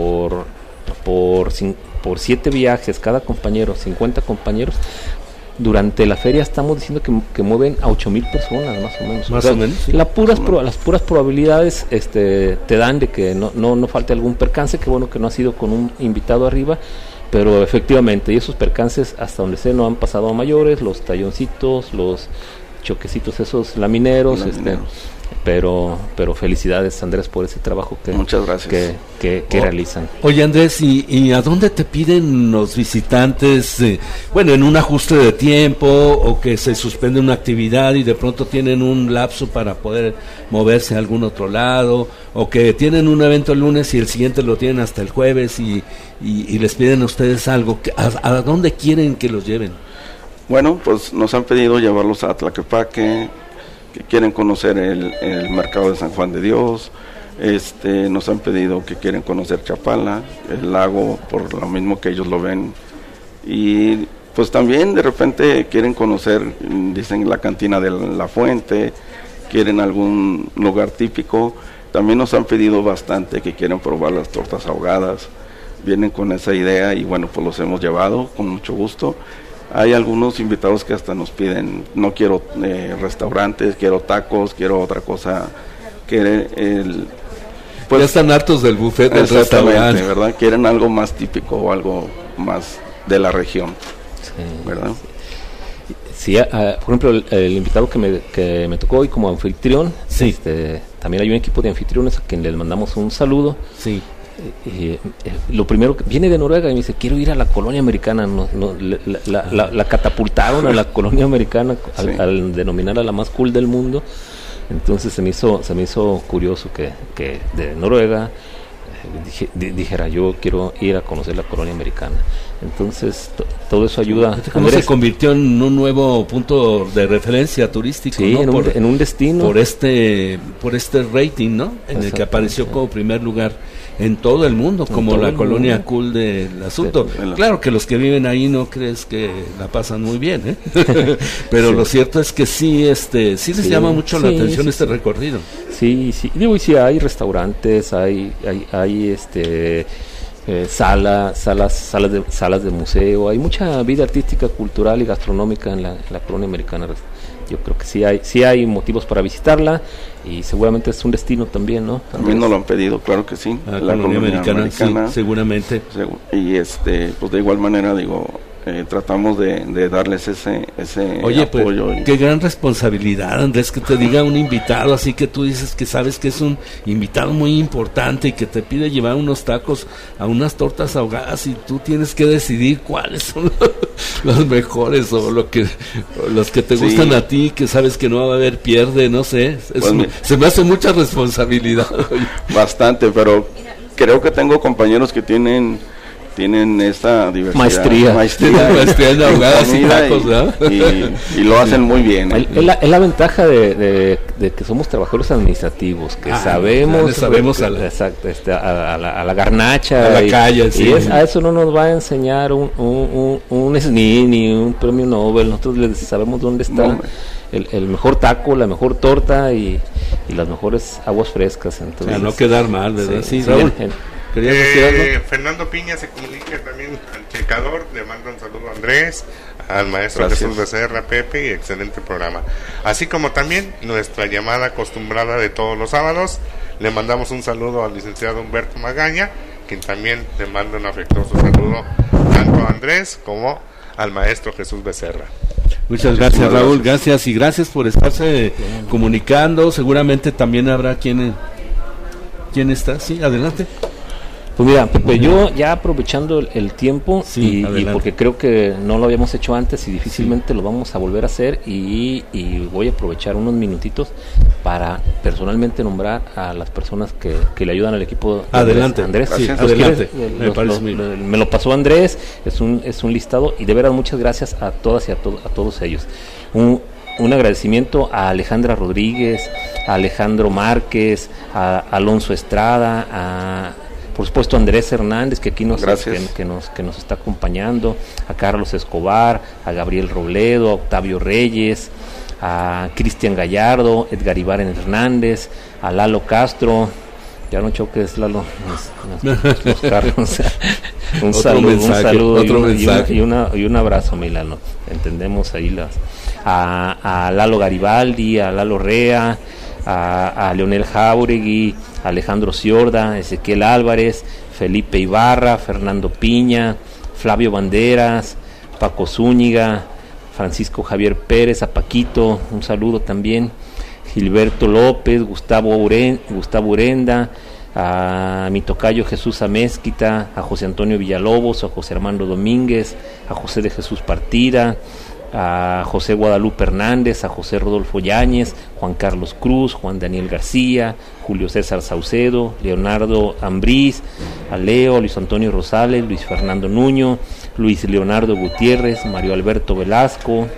S5: 7 viajes, cada compañero, 50 compañeros. Durante la feria estamos diciendo que mueven a 8,000 personas, más o menos. Sí. Las puras probabilidades te dan de que no falte algún percance. Qué bueno que no ha sido con un invitado arriba, pero efectivamente, y esos percances hasta donde sé no han pasado a mayores, los talloncitos, los choquecitos esos lamineros. Pero felicidades, Andrés, por ese trabajo
S13: muchas gracias
S5: que realizan.
S6: Oye, Andrés, ¿y a dónde te piden los visitantes? En un ajuste de tiempo, o que se suspende una actividad y de pronto tienen un lapso para poder moverse a algún otro lado, o que tienen un evento el lunes y el siguiente lo tienen hasta el jueves y les piden a ustedes algo. ¿A dónde quieren que los lleven?
S13: Bueno, pues nos han pedido llevarlos a Tlaquepaque, que quieren conocer el mercado de San Juan de Dios, nos han pedido que quieren conocer Chapala, el lago, por lo mismo que ellos lo ven, y pues también de repente quieren conocer, dicen, la cantina de la Fuente, quieren algún lugar típico. También nos han pedido bastante que quieren probar las tortas ahogadas, vienen con esa idea y bueno, pues los hemos llevado con mucho gusto. Hay algunos invitados que hasta nos piden, no quiero restaurantes, quiero tacos, quiero otra cosa,
S6: pues ya están hartos del buffet del restaurante,
S13: ¿verdad? Quieren algo más típico o algo más de la región, ¿verdad?
S5: Sí, por ejemplo, el invitado que me tocó hoy como anfitrión, también hay un equipo de anfitriones a quien les mandamos un saludo.
S6: Sí.
S5: Lo primero que viene de Noruega y me dice, quiero ir a la colonia americana. La catapultaron a la colonia americana al denominarla la más cool del mundo. Entonces se me hizo curioso que de Noruega dijera yo quiero ir a conocer la colonia americana. Entonces todo eso ayuda.
S6: ¿Cómo se convirtió en un nuevo punto de referencia turístico?
S5: Sí, ¿no? en un destino.
S6: Por este rating, ¿no? En el que apareció como primer lugar en todo el mundo, como la colonia cool del asunto. Claro que los que viven ahí no crees que la pasan muy bien, ¿eh? Pero lo cierto es que sí les llama mucho la atención este recorrido.
S5: Sí, digo, y sí hay restaurantes, hay salas de museo, hay mucha vida artística, cultural y gastronómica en la colonia americana. Yo creo que sí hay motivos para visitarla y seguramente es un destino también, ¿no?
S13: También nos lo han pedido, claro que sí.
S6: La colonia americana, sí, seguramente.
S13: Y pues de igual manera, digo, tratamos de darles ese apoyo.
S6: Pues, qué gran responsabilidad, Andrés, que te diga un invitado, así que tú dices que sabes que es un invitado muy importante y que te pide llevar unos tacos a unas tortas ahogadas y tú tienes que decidir cuáles son los mejores o los que te gustan a ti, que sabes que no va a haber pierde, no sé. Se me hace mucha responsabilidad.
S13: Bastante, pero creo que tengo compañeros que tienen esta diversidad,
S5: maestría
S6: en ahogadas y tacos, ¿no?
S13: y lo hacen muy bien.
S5: Es la ventaja de que somos trabajadores administrativos, que sabemos a la garnacha,
S6: a la calle, sí.
S5: Y a eso no nos va a enseñar un SNI ni un premio Nobel. Nosotros sabemos dónde está el mejor taco, la mejor torta y las mejores aguas frescas. Entonces,
S6: a no quedar mal, ¿verdad?
S5: Sí,
S6: Raúl.
S7: Fernando Piña se comunica también al checador, le manda un saludo a Andrés, al maestro Jesús Becerra, Pepe, y excelente programa. Así como también nuestra llamada acostumbrada de todos los sábados, le mandamos un saludo al licenciado Humberto Magaña, quien también le manda un afectuoso saludo tanto a Andrés como al maestro Jesús Becerra.
S6: Muchas gracias, Raúl, gracias y gracias por estarse comunicando. Seguramente también habrá quien está. Sí, adelante.
S5: Pues mira, Pepe, yo ya aprovechando el tiempo y porque creo que no lo habíamos hecho antes y difícilmente lo vamos a volver a hacer y voy a aprovechar unos minutitos para personalmente nombrar a las personas que le ayudan al equipo.
S6: Adelante,
S5: Andrés.
S6: Sí, adelante.
S5: Me lo pasó Andrés, es un listado y de verdad muchas gracias a todas y a todos ellos. Un agradecimiento a Alejandra Rodríguez, a Alejandro Márquez, a Alonso Estrada, por supuesto Andrés Hernández, que aquí nos está acompañando, a Carlos Escobar, a Gabriel Robledo, a Octavio Reyes, a Cristian Gallardo, Edgar Ibaren Hernández, a Lalo Castro. Ya no choques, Lalo, los carros. un saludo y un abrazo, mi Lalo. Entendemos ahí a Lalo Garibaldi, a Lalo Rea, a Leonel Jauregui, Alejandro Ciorda, Ezequiel Álvarez, Felipe Ibarra, Fernando Piña, Flavio Banderas, Paco Zúñiga, Francisco Javier Pérez, a Paquito, un saludo también, Gilberto López, Gustavo Urenda, a mi tocayo Jesús Amézquita, a José Antonio Villalobos, a José Armando Domínguez, a José de Jesús Partida, a José Guadalupe Hernández, a José Rodolfo Yáñez, Juan Carlos Cruz, Juan Daniel García, Julio César Saucedo, Leonardo Ambriz, a Leo, Luis Antonio Rosales, Luis Fernando Nuño, Luis Leonardo Gutiérrez, Mario Alberto Velasco,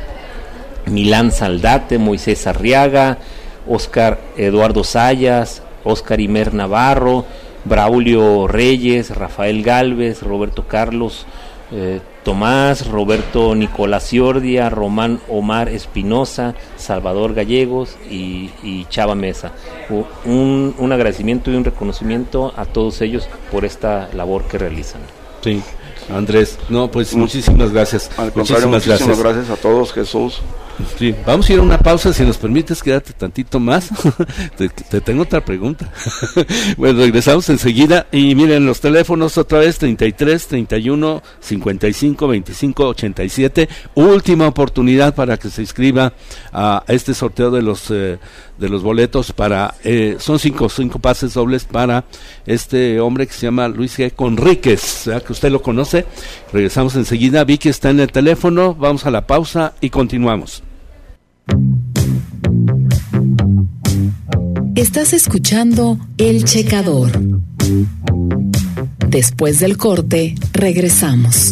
S5: Milán Saldate, Moisés Arriaga, Óscar Eduardo Sayas, Óscar Imer Navarro, Braulio Reyes, Rafael Gálvez, Roberto Carlos Tomás, Roberto Nicolás Ciordia, Román Omar Espinosa, Salvador Gallegos y Chava Mesa. Un agradecimiento y un reconocimiento a todos ellos por esta labor que realizan.
S6: Sí, Andrés, pues muchísimas gracias.
S13: Al contrario, muchísimas gracias a todos, Jesús.
S6: Sí, vamos a ir a una pausa, si nos permites, quédate tantito más. te tengo otra pregunta. Bueno, regresamos enseguida y miren los teléfonos otra vez, 33 31 55 25 87. Última oportunidad para que se inscriba a este sorteo de los boletos para son cinco pases dobles para este hombre que se llama Luis G. Conríquez, ¿verdad? Que usted lo conoce. Regresamos enseguida. Vicky está en el teléfono, vamos a la pausa y continuamos.
S4: Estás escuchando El Checador. Después del corte, regresamos.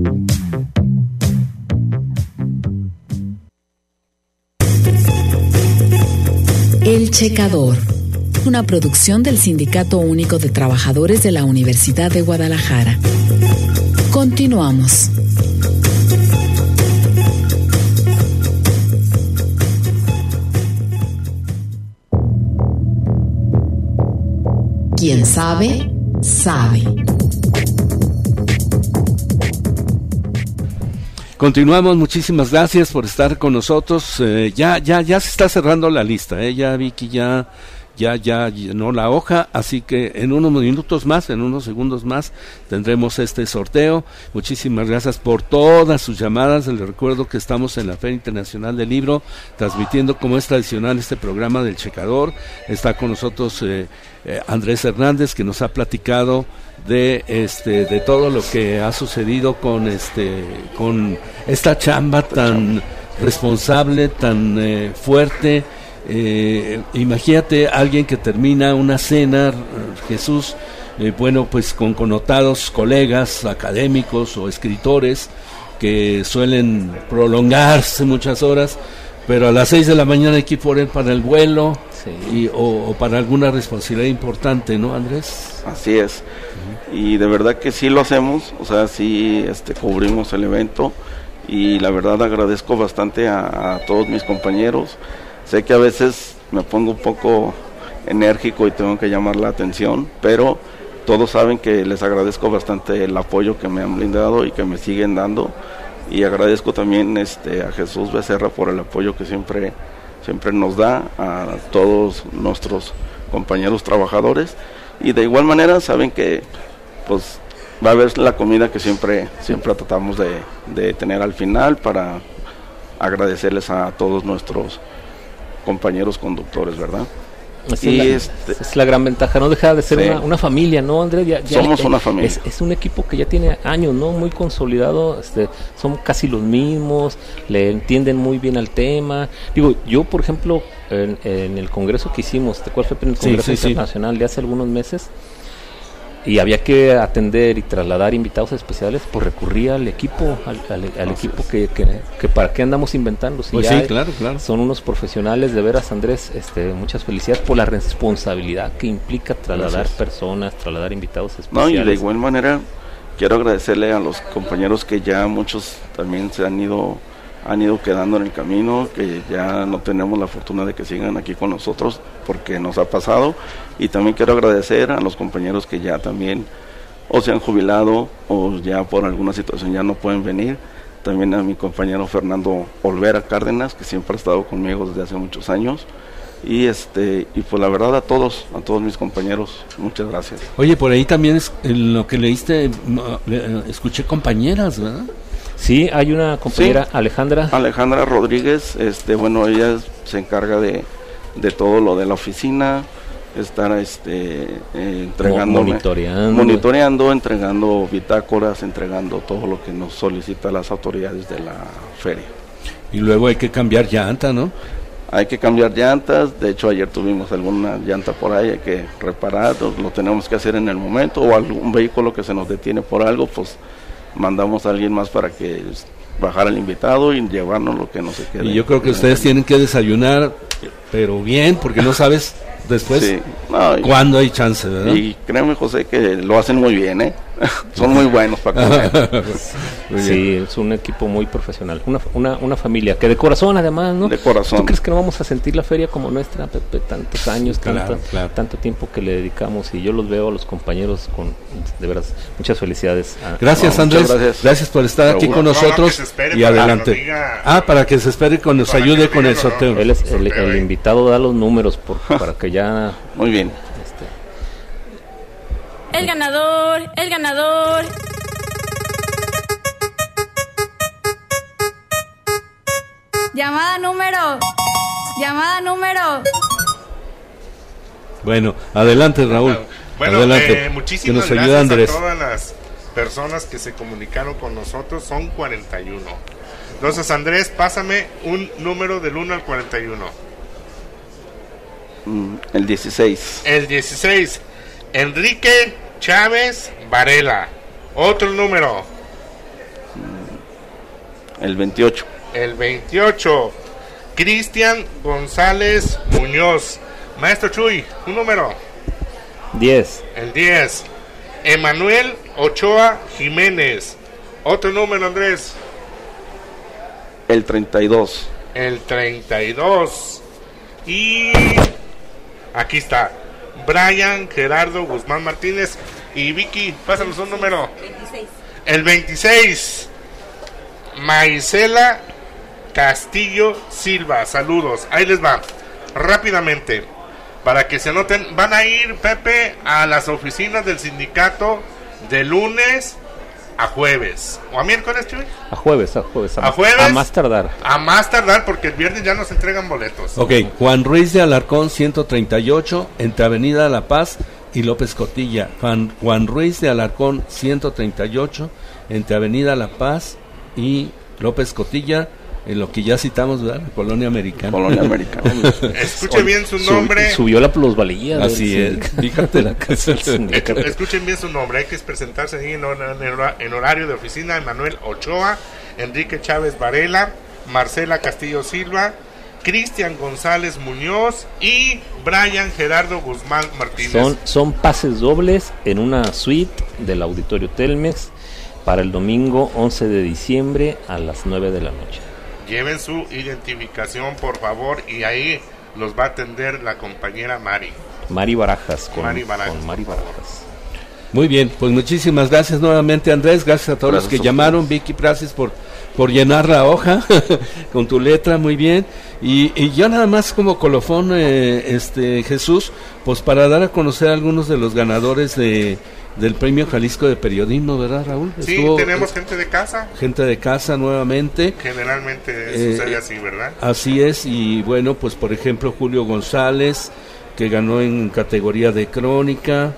S4: El Checador, una producción del Sindicato Único de Trabajadores de la Universidad de Guadalajara. Continuamos. Quien sabe, sabe.
S6: Continuamos, muchísimas gracias por estar con nosotros. Ya se está cerrando la lista, ya Vicky ya llenó la hoja, así que en unos minutos más, en unos segundos más, tendremos este sorteo. Muchísimas gracias por todas sus llamadas. Les recuerdo que estamos en la Feria Internacional del Libro, transmitiendo como es tradicional este programa del Checador. Está con nosotros Andrés Hernández, que nos ha platicado de todo lo que ha sucedido con esta chamba tan responsable, tan fuerte. Imagínate alguien que termina una cena, Jesús, pues con connotados colegas académicos o escritores que suelen prolongarse muchas horas, pero a las 6 de la mañana hay que ir por él para el vuelo, sí. o para alguna responsabilidad importante, ¿no, Andrés?
S13: Así es. Y de verdad que sí lo hacemos, o sea, sí cubrimos el evento, y la verdad agradezco bastante a todos mis compañeros. Sé que a veces me pongo un poco enérgico y tengo que llamar la atención, pero todos saben que les agradezco bastante el apoyo que me han brindado y que me siguen dando, y agradezco también a Jesús Becerra por el apoyo que siempre nos da a todos nuestros compañeros trabajadores, y de igual manera saben que pues va a haber la comida que siempre tratamos de tener al final, para agradecerles a todos nuestros compañeros conductores, ¿verdad?
S5: Es la gran ventaja, no deja de ser
S13: sí.
S5: una familia, ¿no, Andrés?
S13: Somos una familia.
S5: Es un equipo que ya tiene años, ¿no? Muy consolidado, son casi los mismos, le entienden muy bien al tema. Digo, yo, por ejemplo, en el congreso que hicimos, ¿te acuerdas? En el congreso internacional de hace algunos meses, y había que atender y trasladar invitados especiales, pues recurría al equipo, al equipo que para qué andamos inventando. Si
S6: pues
S5: ya
S6: sí, claro.
S5: Son unos profesionales, de veras, Andrés, muchas felicidades por la responsabilidad que implica trasladar personas, trasladar invitados especiales.
S13: No, y de igual manera quiero agradecerle a los compañeros que ya muchos también se han ido quedando en el camino, que ya no tenemos la fortuna de que sigan aquí con nosotros porque nos ha pasado, y también quiero agradecer a los compañeros que ya también o se han jubilado o ya por alguna situación ya no pueden venir. También a mi compañero Fernando Olvera Cárdenas, que siempre ha estado conmigo desde hace muchos años, y pues la verdad a todos mis compañeros, muchas gracias.
S6: Oye, por ahí también en lo que leíste escuché compañeras, ¿verdad?
S5: Sí, hay una compañera, sí.
S13: Alejandra Rodríguez, ella se encarga de todo lo de la oficina, estar monitoreando, entregando bitácoras, entregando todo lo que nos solicita las autoridades de la feria.
S6: Y luego hay que cambiar llanta, ¿no?
S13: Hay que cambiar llantas, de hecho ayer tuvimos alguna llanta por ahí, hay que reparar, lo tenemos que hacer en el momento, o algún vehículo que se nos detiene por algo, pues mandamos a alguien más para que bajara el invitado y llevarnos lo que no se quede.
S6: Y yo creo que ustedes tienen que desayunar, pero bien, porque no sabes después cuándo hay chance, ¿verdad?
S13: Y créeme, José, que lo hacen muy bien, son muy buenos para comer.
S5: Sí, es un equipo muy profesional, una familia que de corazón, además, ¿no?
S13: De corazón.
S5: ¿Tú crees que no vamos a sentir la feria como nuestra, Pepe? Tantos años, tanto tiempo que le dedicamos, y yo los veo a los compañeros con, de veras, muchas felicidades.
S6: Gracias, Andrés, gracias por estar aquí con nosotros, y adelante. Para que se espere y nos ayude con el sorteo.
S5: Él es el invitado, da los números para que ya...
S13: Muy bien.
S14: El ganador. Llamada número.
S6: Bueno, adelante, Raúl.
S7: Bueno,
S6: adelante.
S7: Muchísimas
S6: que nos ayuda, Andrés.
S7: A todas las personas que se comunicaron con nosotros, son 41. Entonces, Andrés, pásame un número del 1 al 41.
S13: El 16.
S7: El 16. Enrique Chávez Varela. Otro número.
S13: El 28.
S7: El 28. Cristian González Muñoz. Maestro Chuy, un número.
S5: 10.
S7: El 10. Emanuel Ochoa Jiménez. Otro número, Andrés.
S13: El 32.
S7: El 32. Y aquí está. Brian Gerardo Guzmán Martínez. Y Vicky, pásanos un número.
S14: 26.
S7: El 26. Maisela Castillo Silva. Saludos. Ahí les va. Rápidamente. Para que se anoten. Van a ir, Pepe, a las oficinas del sindicato de lunes a jueves. ¿O a miércoles, Chuy?
S5: A jueves.
S7: ¿A jueves?
S5: A más tardar.
S7: A más tardar, porque el viernes ya nos entregan boletos.
S6: Ok, Juan Ruiz de Alarcón 138, entre Avenida La Paz y López Cotilla. Juan Ruiz de Alarcón 138, entre Avenida La Paz y López Cotilla, en lo que ya citamos, ¿verdad? La Colonia Americana.
S13: Colonia Americana.
S7: Escuchen bien su nombre.
S5: Subió la plusvalía.
S6: Así es. Fíjate la casa.
S7: Escuchen bien su nombre. Hay que presentarse ahí en horario de oficina. Emanuel Ochoa, Enrique Chávez Varela, Marcela Castillo Silva, Cristian González Muñoz y Brian Gerardo Guzmán Martínez.
S5: Son pases dobles en una suite del Auditorio Telmex para el domingo 11 de diciembre a las 9 de la noche.
S7: Lleven su identificación, por favor, y ahí los va a atender la compañera Mari
S5: Barajas.
S7: Con Mari Barajas.
S6: Muy bien, pues muchísimas gracias nuevamente, Andrés. Gracias a todos los que llamaron. Vicky, gracias por llenar la hoja con tu letra, muy bien. Y yo nada más como colofón, Jesús, pues para dar a conocer a algunos de los ganadores del Premio Jalisco de Periodismo, ¿verdad, Raúl?
S7: Sí, tenemos gente de casa.
S6: Gente de casa nuevamente.
S7: Generalmente sucede así, ¿verdad?
S6: Así es, y bueno, pues por ejemplo Julio González, que ganó en categoría de crónica.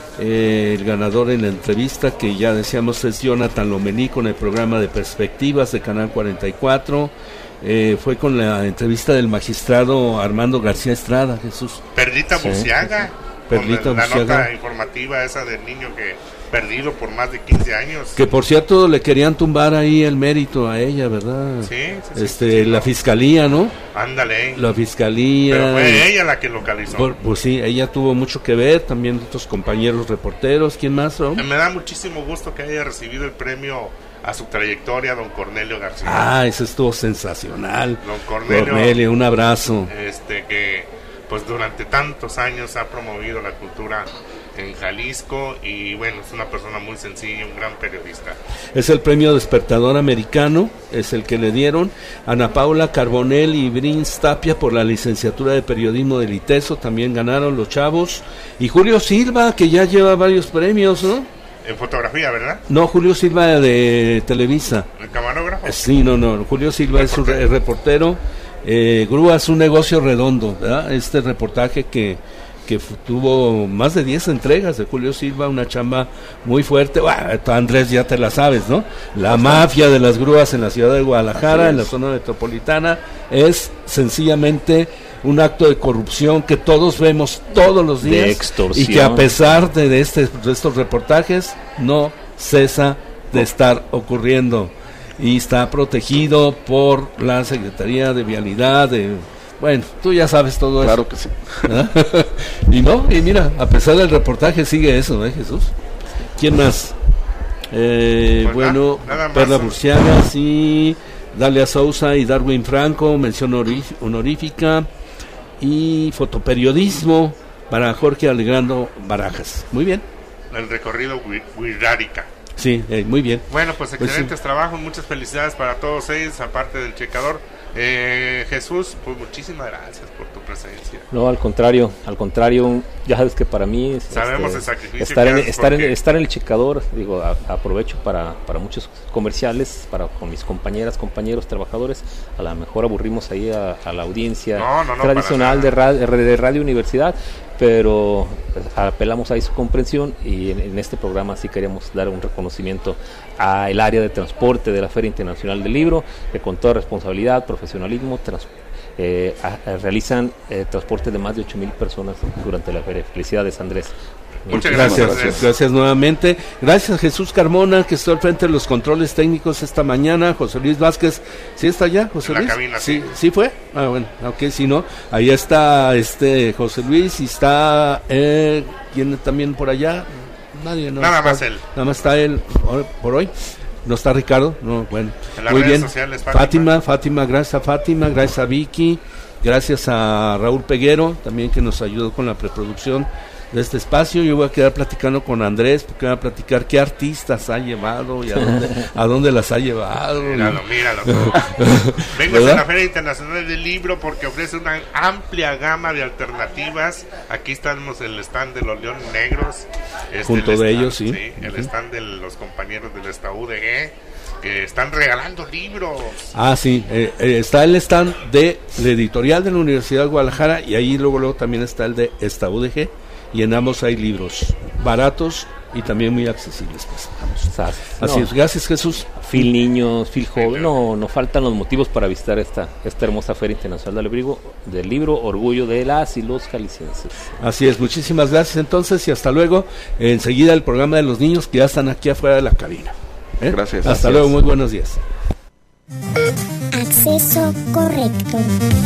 S6: El ganador en la entrevista, que ya decíamos, es Jonathan Lomelí con el programa de Perspectivas de Canal 44. Fue con la entrevista del magistrado Armando García Estrada, Jesús.
S7: Perlita Buciaga.
S6: Perlita
S7: la
S6: Buciaga.
S7: Nota informativa esa del niño que perdido por más de 15 años.
S6: Que por cierto le querían tumbar ahí el mérito a ella, ¿verdad?
S7: Sí.
S6: La fiscalía, ¿no?
S7: Ándale.
S6: La fiscalía.
S7: Pero fue ella la que localizó.
S6: Pues sí, ella tuvo mucho que ver, también otros compañeros reporteros. ¿Quién más, Raúl?
S7: Me da muchísimo gusto que haya recibido el premio a su trayectoria, don Cornelio García.
S6: Eso estuvo sensacional.
S7: Don Cornelio,
S6: un abrazo.
S7: Que pues durante tantos años ha promovido la cultura en Jalisco y bueno, es una persona muy sencilla, un gran periodista.
S6: Es el premio Despertador Americano, es el que le dieron. Ana Paula Carbonell y Brins Tapia por la licenciatura de periodismo del ITESO, también ganaron los chavos. Y Julio Silva, que ya lleva varios premios, ¿no?
S7: En fotografía, ¿verdad?
S6: No, Julio Silva de Televisa.
S7: ¿El camarógrafo?
S6: Sí, no, Julio Silva es un reportero. Grúas, un negocio redondo, ¿verdad? Este reportaje que tuvo más de 10 entregas de Julio Silva, una chamba muy fuerte. Andrés, ya te la sabes, ¿no? La mafia de las grúas en la ciudad de Guadalajara, en la zona metropolitana, es sencillamente un acto de corrupción que todos vemos todos los días,
S5: de extorsión,
S6: y que a pesar de estos reportajes no cesa de estar ocurriendo y está protegido por la Secretaría de Vialidad. Bueno, tú ya sabes todo eso.
S13: Claro que sí.
S6: Y mira, a pesar del reportaje sigue eso, Jesús. ¿Quién más?
S7: Nada más.
S6: Perla Burciaga, sí. Dalia Sousa y Darwin Franco, mención honorífica. Y fotoperiodismo para Jorge Alegrando Barajas. Muy bien.
S7: El recorrido Huirrárica.
S6: Sí, muy bien.
S7: Bueno, pues excelentes trabajos, muchas felicidades para todos ellos, aparte del checador. Jesús, pues muchísimas gracias por tu presencia.
S5: No, al contrario, ya sabes que para mí
S7: sabemos el sacrificio
S5: estar en el checador, digo, aprovecho para muchos comerciales, con mis compañeras, compañeros, trabajadores. A lo mejor aburrimos ahí a la audiencia tradicional de Radio Universidad, pero apelamos ahí su comprensión, y en este programa sí queríamos dar un reconocimiento al área de transporte de la Feria Internacional del Libro, que con toda responsabilidad, profesionalismo, realizan transporte de más de 8,000 personas durante la feria. Felicidades, Andrés.
S7: Muchas
S6: gracias nuevamente. Gracias, Jesús Carmona, que está al frente de los controles técnicos esta mañana. José Luis Vázquez, ¿sí está allá, José Luis?
S7: En la cabina,
S6: ¿Sí fue? Ah, bueno, ok, si no, ahí está José Luis y está, ¿quién también por allá? Nadie, no.
S7: Nada más él.
S6: Nada más está él por hoy. ¿No está Ricardo? No, bueno.
S7: En las
S6: muy
S7: redes
S6: bien.
S7: Sociales,
S6: Fátima, gracias a Fátima, gracias a Vicky, gracias a Raúl Peguero, también que nos ayudó con la preproducción de este espacio. Yo voy a quedar platicando con Andrés, porque va a platicar qué artistas ha llevado y a dónde las ha llevado.
S7: Míralo. Vengas a la Feria Internacional del Libro porque ofrece una amplia gama de alternativas. Aquí estamos el stand de los Leones Negros.
S6: Junto de ellos, sí.
S7: El stand de los compañeros del UDG, que están regalando libros.
S6: Ah, sí, está el stand de la editorial de la Universidad de Guadalajara y ahí luego también está el de esta UDG. Y en ambos hay libros baratos y también muy accesibles. Pues, así es, gracias, Jesús.
S5: Phil Niños, Phil Joven, no faltan los motivos para visitar esta hermosa Feria Internacional del Libro, orgullo de las y los jaliscienses.
S6: Así es, muchísimas gracias entonces y hasta luego. Enseguida el programa de los niños que ya están aquí afuera de la cabina.
S13: Gracias.
S6: Hasta luego, muy buenos días.
S3: Acceso correcto.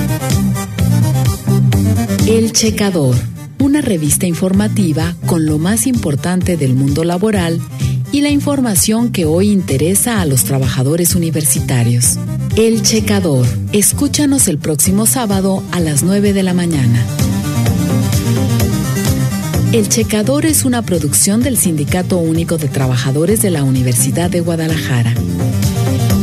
S4: El Checador, una revista informativa con lo más importante del mundo laboral y la información que hoy interesa a los trabajadores universitarios. El Checador. Escúchanos el próximo sábado a las 9 de la mañana. El Checador es una producción del Sindicato Único de Trabajadores de la Universidad de Guadalajara.